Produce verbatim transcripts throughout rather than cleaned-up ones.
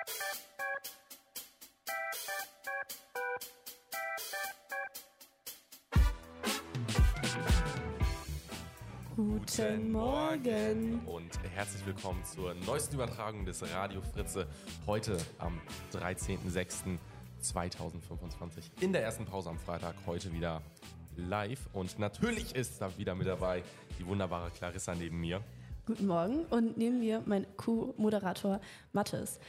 Guten Morgen und herzlich willkommen zur neuesten Übertragung des Radio Fritze. Heute am dreizehnten sechsten zweitausendfünfundzwanzig in der ersten Pause am Freitag. Heute wieder live und natürlich ist da wieder mit dabei die wunderbare Clarissa neben mir. Guten Morgen und neben mir mein Co-Moderator Mathis.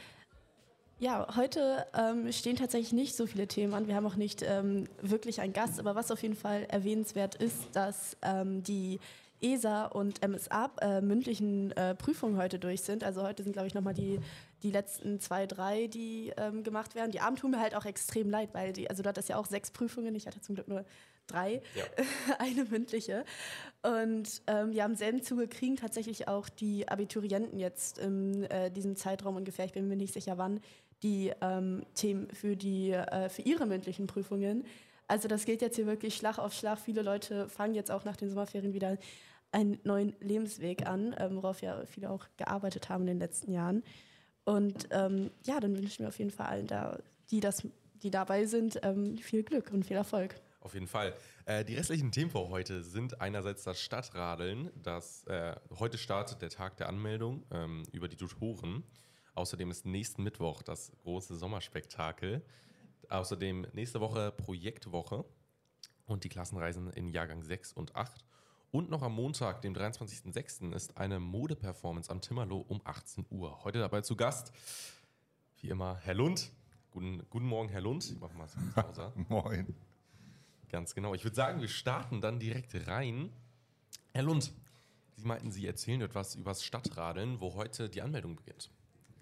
Ja, heute ähm, stehen tatsächlich nicht so viele Themen an. Wir haben auch nicht ähm, wirklich einen Gast, aber was auf jeden Fall erwähnenswert ist, dass ähm, die E S A und M S A äh, mündlichen äh, Prüfungen heute durch sind. Also heute sind, glaube ich, nochmal die, die letzten zwei, drei, die ähm, gemacht werden. Die Abend tun mir halt auch extrem leid, weil die, also dort ist ja auch sechs Prüfungen. Ich hatte zum Glück nur drei, ja. Eine mündliche. Und ähm, ja, im selben Zuge kriegen tatsächlich auch die Abiturienten jetzt in äh, diesem Zeitraum ungefähr, ich bin mir nicht sicher wann, die ähm, Themen für, die, äh, für ihre mündlichen Prüfungen. Also das geht jetzt hier wirklich Schlag auf Schlag. Viele Leute fangen jetzt auch nach den Sommerferien wieder einen neuen Lebensweg an, ähm, worauf ja viele auch gearbeitet haben in den letzten Jahren. Und ähm, ja, dann wünschen wir auf jeden Fall allen, da, die, das, die dabei sind, ähm, viel Glück und viel Erfolg. Auf jeden Fall. Äh, die restlichen Themen für heute sind einerseits das Stadtradeln. Das, äh, heute startet der Tag der Anmeldung ähm, über die Tutoren. Außerdem ist nächsten Mittwoch das große Sommerspektakel. Außerdem nächste Woche Projektwoche und die Klassenreisen in Jahrgang sechs und acht. Und noch am Montag, dem dreiundzwanzigsten sechsten, ist eine Modeperformance am Timmerloh um achtzehn Uhr. Heute dabei zu Gast, wie immer, Herr Lund. Guten, guten Morgen, Herr Lund. Ich mache mal so Pause. Moin. Ganz genau. Ich würde sagen, wir starten dann direkt rein. Herr Lund, Sie meinten, Sie erzählen etwas über das Stadtradeln, wo heute die Anmeldung beginnt.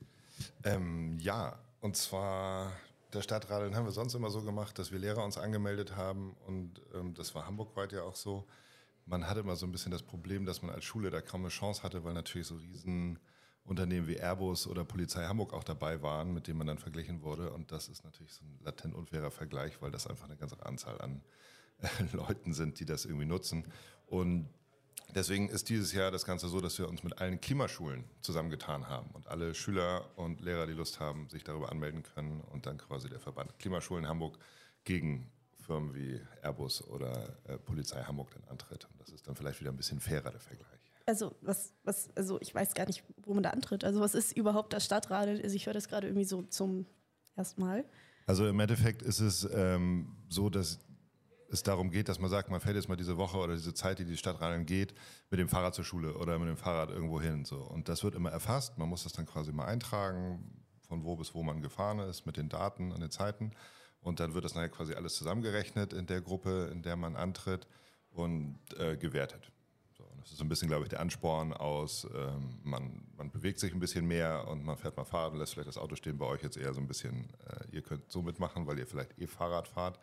Ähm, ja, und zwar das Stadtradeln haben wir sonst immer so gemacht, dass wir Lehrer uns angemeldet haben und ähm, das war hamburgweit ja auch so. Man hatte immer so ein bisschen das Problem, dass man als Schule da kaum eine Chance hatte, weil natürlich so Riesenunternehmen wie Airbus oder Polizei Hamburg auch dabei waren, mit denen man dann verglichen wurde. Und das ist natürlich so ein latent unfairer Vergleich, weil das einfach eine ganze Anzahl an äh, Leuten sind, die das irgendwie nutzen. Und deswegen ist dieses Jahr das Ganze so, dass wir uns mit allen Klimaschulen zusammengetan haben und alle Schüler und Lehrer, die Lust haben, sich darüber anmelden können und dann quasi der Verband Klimaschulen Hamburg gegen Firmen wie Airbus oder äh, Polizei Hamburg dann antritt. Und das ist dann vielleicht wieder ein bisschen fairer, der Vergleich. Also was, was, also ich weiß gar nicht, wo man da antritt. Also was ist überhaupt das Stadtradeln? Also ich höre das gerade irgendwie so zum ersten Mal. Also im Endeffekt ist es ähm, so, dass es darum geht, dass man sagt, man fährt jetzt mal diese Woche oder diese Zeit, die die Stadtradeln geht, mit dem Fahrrad zur Schule oder mit dem Fahrrad irgendwo hin. So. Und das wird immer erfasst. Man muss das dann quasi mal eintragen, von wo bis wo man gefahren ist, mit den Daten und den Zeiten. Und dann wird das nachher quasi alles zusammengerechnet in der Gruppe, in der man antritt und äh, gewertet. So, und das ist so ein bisschen, glaube ich, der Ansporn aus, ähm, man, man bewegt sich ein bisschen mehr und man fährt mal Fahrrad und lässt vielleicht das Auto stehen. Bei euch jetzt eher so ein bisschen, äh, ihr könnt so mitmachen, weil ihr vielleicht eh Fahrrad fahrt.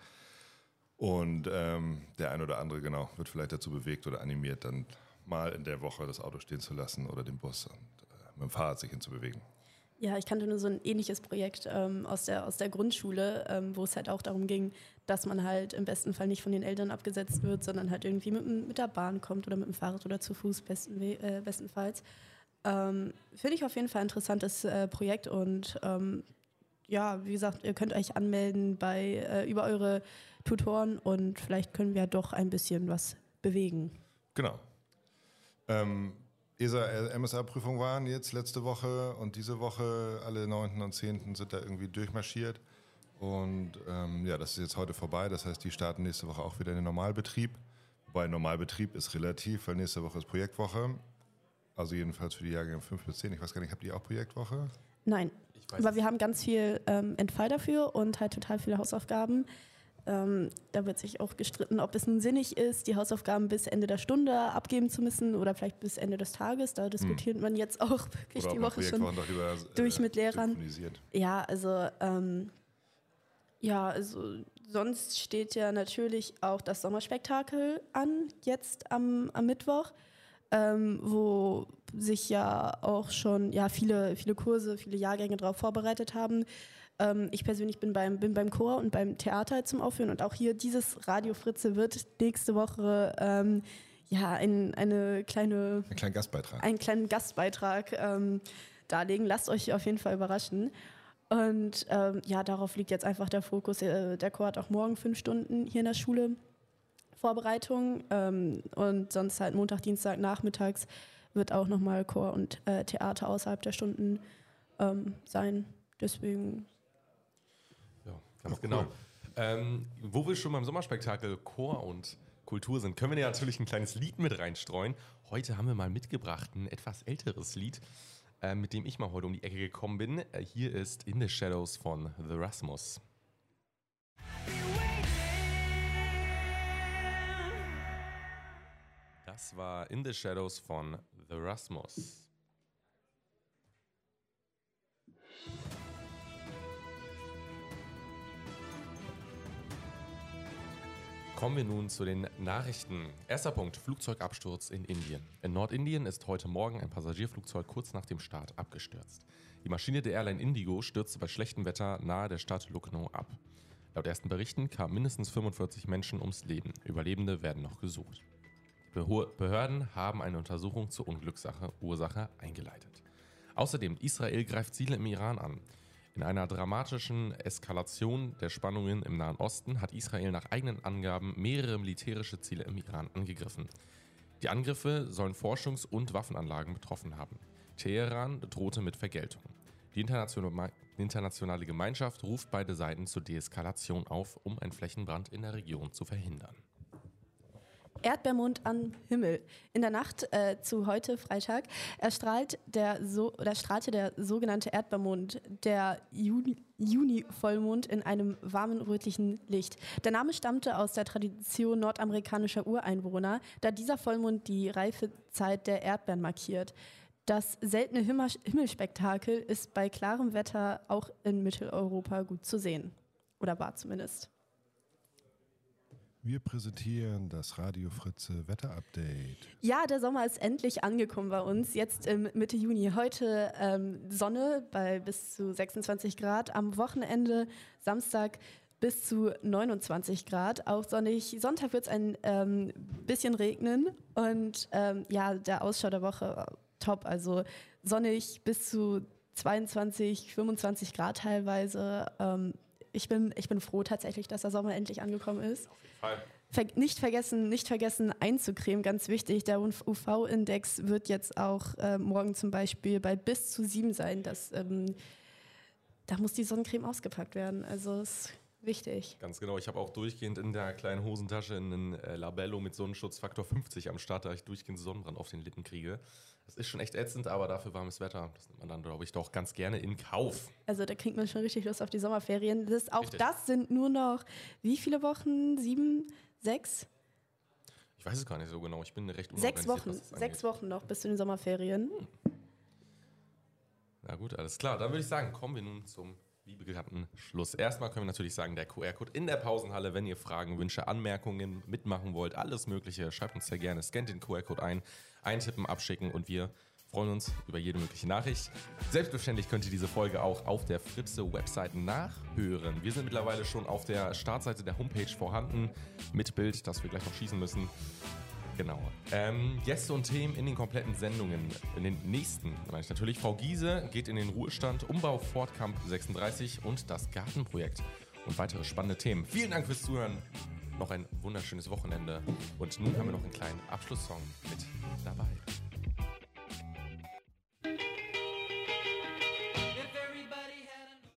Und ähm, der ein oder andere, genau, wird vielleicht dazu bewegt oder animiert, dann mal in der Woche das Auto stehen zu lassen oder den Bus und äh, mit dem Fahrrad sich hinzubewegen. Ja, ich kannte nur so ein ähnliches Projekt ähm, aus der, aus der Grundschule, ähm, wo es halt auch darum ging, dass man halt im besten Fall nicht von den Eltern abgesetzt wird, sondern halt irgendwie mit, mit der Bahn kommt oder mit dem Fahrrad oder zu Fuß besten, äh, bestenfalls. Ähm, Finde ich auf jeden Fall ein interessantes äh, Projekt und ähm, ja, wie gesagt, ihr könnt euch anmelden bei äh, über eure Tutoren und vielleicht können wir doch ein bisschen was bewegen. Genau. Ähm, E S A-M S A-Prüfungen waren jetzt letzte Woche und diese Woche alle neunten und zehnten sind da irgendwie durchmarschiert. Und ähm, ja, das ist jetzt heute vorbei. Das heißt, die starten nächste Woche auch wieder in den Normalbetrieb. Wobei Normalbetrieb ist relativ, weil nächste Woche ist Projektwoche. Also jedenfalls für die Jahrgänge fünf bis zehn. Ich weiß gar nicht, habt ihr auch Projektwoche? Nein, aber wir haben ganz viel ähm, Entfall dafür und halt total viele Hausaufgaben. Ähm, da wird sich auch gestritten, ob es nun sinnig ist, die Hausaufgaben bis Ende der Stunde abgeben zu müssen oder vielleicht bis Ende des Tages. Da diskutiert hm. man jetzt auch wirklich oder die Woche schon lieber, durch äh, mit Lehrern. Ja, also ähm, ja, also sonst steht ja natürlich auch das Sommerspektakel an, jetzt am, am Mittwoch. Ähm, wo sich ja auch schon ja, viele, viele Kurse, viele Jahrgänge darauf vorbereitet haben. Ähm, ich persönlich bin beim, bin beim Chor und beim Theater zum Aufführen und auch hier dieses Radio Fritze wird nächste Woche ähm, ja, ein, eine kleine, ein kleinen Gastbeitrag, einen kleinen Gastbeitrag ähm, darlegen. Lasst euch auf jeden Fall überraschen. Und ähm, ja, darauf liegt jetzt einfach der Fokus. Äh, der Chor hat auch morgen fünf Stunden hier in der Schule Vorbereitung ähm, und sonst halt Montag, Dienstag, nachmittags wird auch nochmal Chor und äh, Theater außerhalb der Stunden ähm, sein. Deswegen. Ja, ganz genau. Cool. Ähm, wo wir schon beim Sommerspektakel Chor und Kultur sind, können wir ja natürlich ein kleines Lied mit reinstreuen. Heute haben wir mal mitgebracht ein etwas älteres Lied, äh, mit dem ich mal heute um die Ecke gekommen bin. Äh, hier ist In the Shadows von The Rasmus. Das war In the Shadows von The Rasmus. Kommen wir nun zu den Nachrichten. Erster Punkt, Flugzeugabsturz in Indien. In Nordindien ist heute Morgen ein Passagierflugzeug kurz nach dem Start abgestürzt. Die Maschine der Airline Indigo stürzte bei schlechtem Wetter nahe der Stadt Lucknow ab. Laut ersten Berichten kamen mindestens fünfundvierzig Menschen ums Leben. Überlebende werden noch gesucht. Die Behörden haben eine Untersuchung zur Unglücksursache eingeleitet. Außerdem, Israel greift Ziele im Iran an. In einer dramatischen Eskalation der Spannungen im Nahen Osten hat Israel nach eigenen Angaben mehrere militärische Ziele im Iran angegriffen. Die Angriffe sollen Forschungs- und Waffenanlagen betroffen haben. Teheran drohte mit Vergeltung. Die internationale Gemeinschaft ruft beide Seiten zur Deeskalation auf, um einen Flächenbrand in der Region zu verhindern. Erdbeermond am Himmel. In der Nacht äh, zu heute, Freitag, erstrahlt der so, oder strahlte der sogenannte Erdbeermond, der Juni, Juni-Vollmond, in einem warmen rötlichen Licht. Der Name stammte aus der Tradition nordamerikanischer Ureinwohner, da dieser Vollmond die Reifezeit der Erdbeeren markiert. Das seltene Himmel- Himmelspektakel ist bei klarem Wetter auch in Mitteleuropa gut zu sehen. Oder war zumindest. Wir präsentieren das Radio Fritze Wetter-Update. Ja, der Sommer ist endlich angekommen bei uns, jetzt im Mitte Juni. Heute ähm, Sonne bei bis zu sechsundzwanzig Grad, am Wochenende Samstag bis zu neunundzwanzig Grad, auch sonnig. Sonntag wird es ein ähm, bisschen regnen und ähm, ja, der Ausschau der Woche top, also sonnig bis zu zweiundzwanzig, fünfundzwanzig Grad teilweise. Ähm, Ich bin, ich bin froh tatsächlich, dass der Sommer endlich angekommen ist. Auf jeden Fall. Ver- nicht vergessen, nicht vergessen einzucremen, ganz wichtig. Der U V-Index wird jetzt auch äh, morgen zum Beispiel bei bis zu sieben sein. Das, ähm, da muss die Sonnencreme ausgepackt werden. Also ist wichtig. Ganz genau. Ich habe auch durchgehend in der kleinen Hosentasche einen äh, Labello mit Sonnenschutzfaktor fünfzig am Start, da ich durchgehend Sonnenbrand auf den Lippen kriege. Das ist schon echt ätzend, aber dafür warmes Wetter, das nimmt man dann, glaube ich, doch ganz gerne in Kauf. Also da kriegt man schon richtig Lust auf die Sommerferien. Das, auch Richtig. das sind nur noch, wie viele Wochen? Sieben? Sechs? Ich weiß es gar nicht so genau. Ich bin recht Sechs unorganisiert, Wochen. was das angeht. Sechs Wochen noch bis zu den Sommerferien. Na gut, alles klar. Dann würde ich sagen, kommen wir nun zum liebegekannten Schluss. Erstmal können wir natürlich sagen, der Q R-Code in der Pausenhalle, wenn ihr Fragen, Wünsche, Anmerkungen mitmachen wollt, alles Mögliche, schreibt uns sehr gerne, scannt den Q R-Code ein, eintippen, abschicken und wir freuen uns über jede mögliche Nachricht. Selbstverständlich könnt ihr diese Folge auch auf der Fritze-Website nachhören. Wir sind mittlerweile schon auf der Startseite der Homepage vorhanden, mit Bild, das wir gleich noch schießen müssen. Genau. Ähm, Gäste und Themen in den kompletten Sendungen. In den nächsten, meine ich natürlich. Frau Giese geht in den Ruhestand, Umbau Ford Camp sechsunddreißig und das Gartenprojekt und weitere spannende Themen. Vielen Dank fürs Zuhören. Noch ein wunderschönes Wochenende. Und nun haben wir noch einen kleinen Abschlusssong mit dabei.